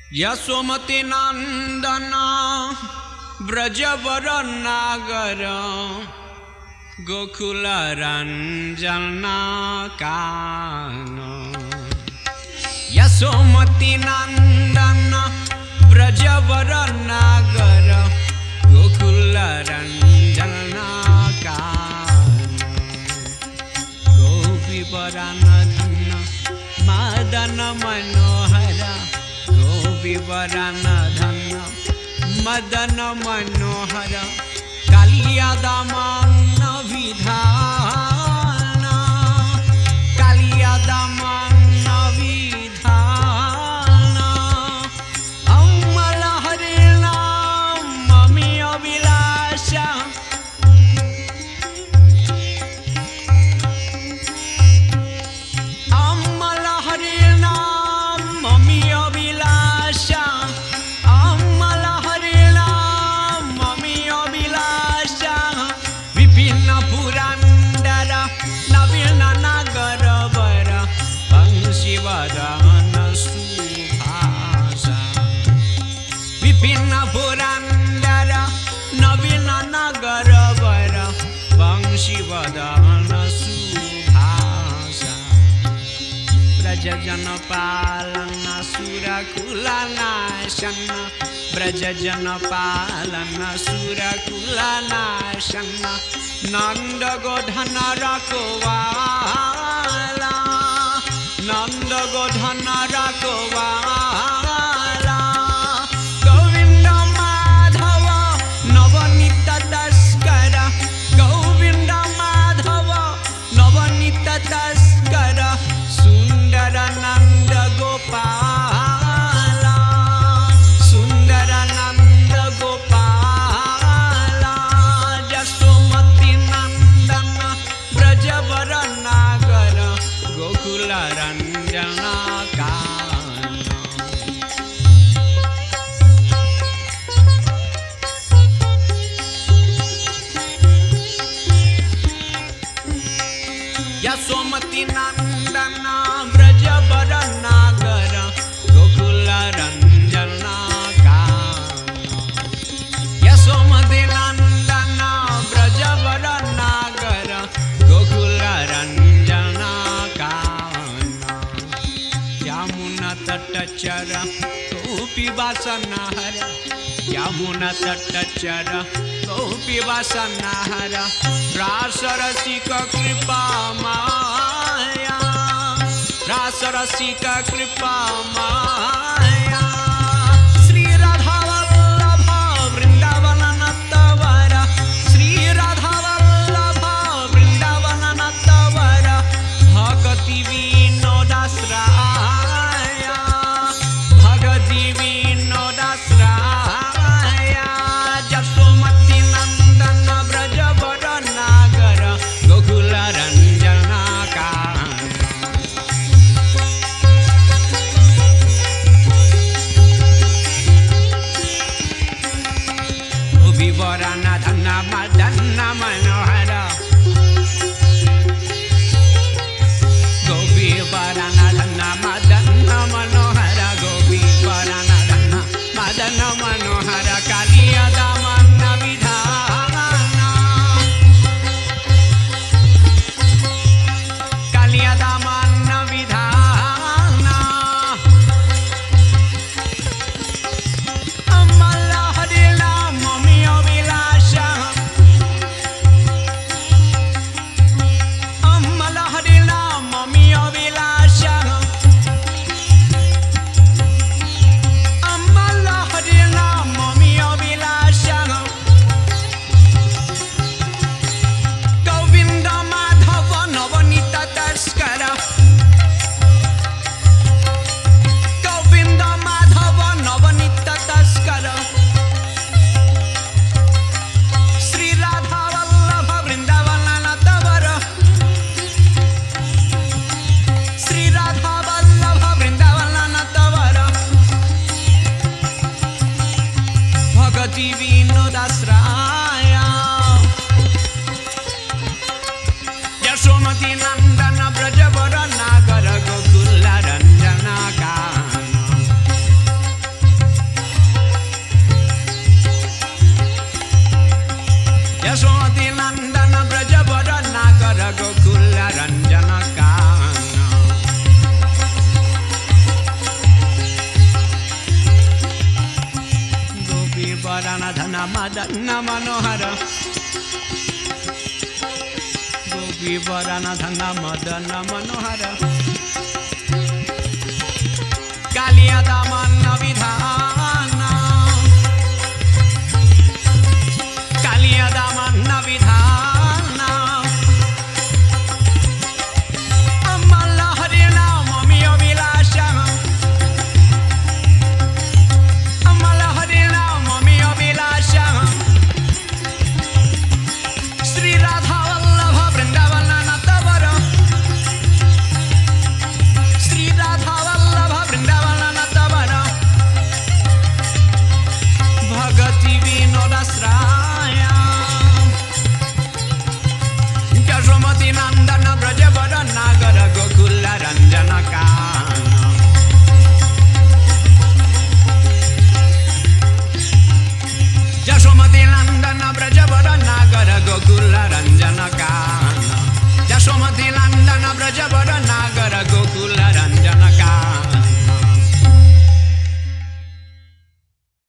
यशोमती नंदन ब्रजवर नागर गोकुल रंजन कान। यशोमती नंदन ब्रजवर नागर गोकुल रंजन कान। गोपी वरन धन मदन मनोहर गोपी वरन धन मदन मनोहर कालिया दमन विधान। कालिया दमन विधान अमल हरे नाम ममी अभिलाष। अमल हरे नाम ममी अभिलाष। अमल हरे नाम ममी अभिलाष। विपिन पुरंदर नवीन नगर वर वंशी वदन सुभाषा। विपिन पुरंदर नवीन नगर वर वंशी वदन सुभाषा। ब्रज जन पालन सुरकुल नाशन। ब्रज जन पालन सुरकुल नाशन। नंद गोधन रखवाला। नंद गोधन रखवाला। गोविंद माधव नवनीत तस्कर। गोविंद माधव नवनीत तस्कर सुंदर नंद गोपाल। सुंदर नंद गोपाल। यशोमती नंदन ब्रजवर नागर गोकुल रंजन कान। यशोमती नंदन ब्रजवर नागर गोकुल रंजन कान। यशोमती नंदन ब्रजवर नागर गोकुल रंजन कान। यमुना तटचर गोपी वासनहर। यमुना तटचर गोपी वासनहर रास रसिक कृपा माया। रास रसिक कृपा माया। श्री राधा वल्लभ वृंदावन नतवर। श्री राधा वल्लभ वृंदावन नतवर भक्ति विनोदाश्रय। भक्ति विनोदाश्रय। यशोमती नंदन ब्रजवर नागर गोकुल रंजन कान। गोपी वरन धन मदन मनोहर। गोपी वरन धन मदन मनोहर। गोपी वरन धन मदन मनोहर कालिया दमन विधान। कालिया दमन विधान अमल हरे नाम ममी अभिलाष। मदन मनोहर गोपी वरण धन मदन मनोहर कालिया दमन विधान